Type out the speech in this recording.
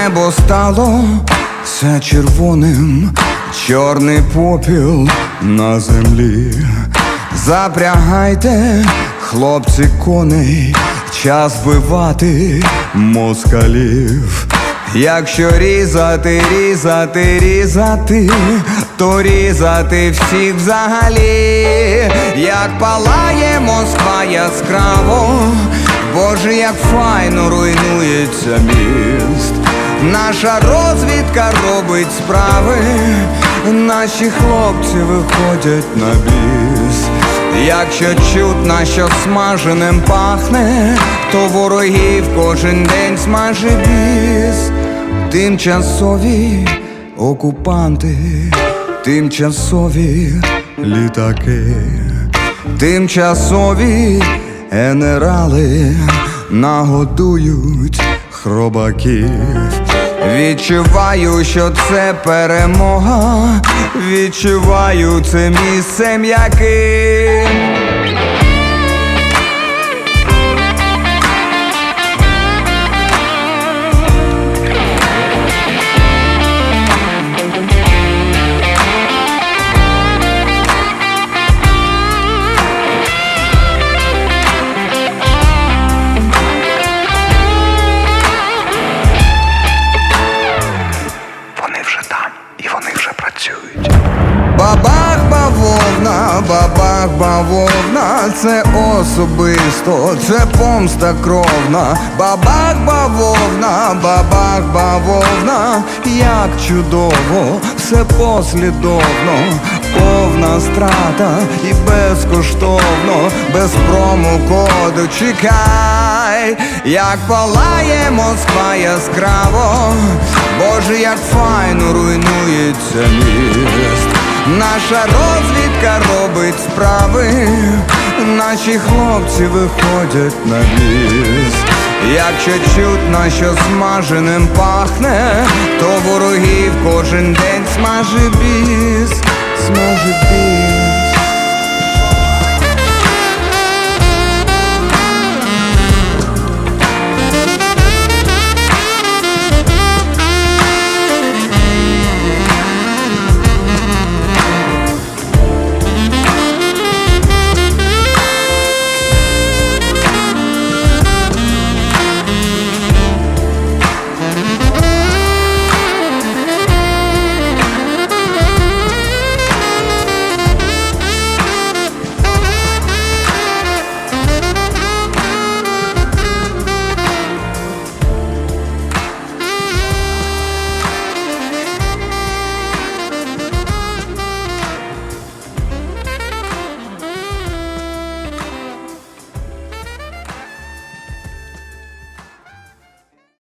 Небо стало все червоним, чорний попіл на землі. Запрягайте, хлопці, коней, час вбивати москалів. Якщо різати, різати, різати, то різати всіх взагалі. Як палає Москва яскраво, Боже, як файно руйнується міст. Наша розвідка робить справи, наші хлопці виходять на біс. Якщо чутно, що смаженим пахне, то ворогів кожен день смаже біс. Тимчасові окупанти, тимчасові літаки, тимчасові генерали нагодують хробаків. Відчуваю, що це перемога, відчуваю це місце м'яким. Бабах бавовна, бабах бавовна, це особисто, це помста кровна. Бабах бавовна, бабах бавовна, як чудово, все послідовно. Повна страта і безкоштовно, без промокоду чекай. Як палає Москва яскраво, Боже, як файно руйнується міст. Наша розвідка робить справи, наші хлопці виходять на біс. Якщо чутно, що смаженим пахне, то ворогів кожен день смаже біс, смаже біс.